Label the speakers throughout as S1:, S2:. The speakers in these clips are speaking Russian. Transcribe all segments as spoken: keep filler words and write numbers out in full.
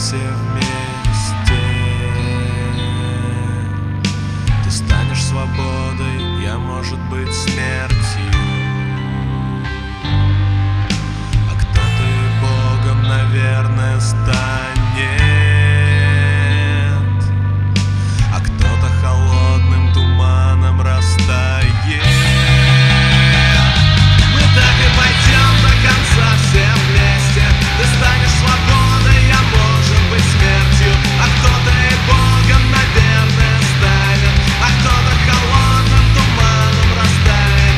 S1: все вместе. Ты станешь свободой, я, может быть, смертью, а кто-то и Богом, наверное, станет, а кто-то холодным туманом растает. Мы так и пойдем до конца все вместе. Ты станешь свободой, я, может быть, смертью, а кто-то и Богом, наверное, станет, а кто-то холодным туманом растает.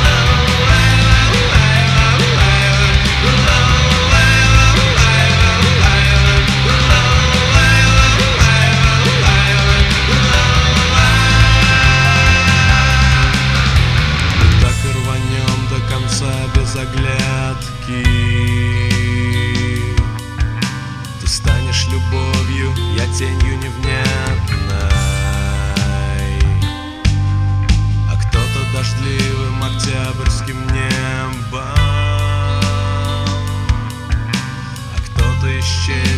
S1: Мы так и рванем до конца без оглядки. Ты станешь любовью, я тенью невнятной, а кто-то дождливым октябрьским небом, а кто-то исчезнет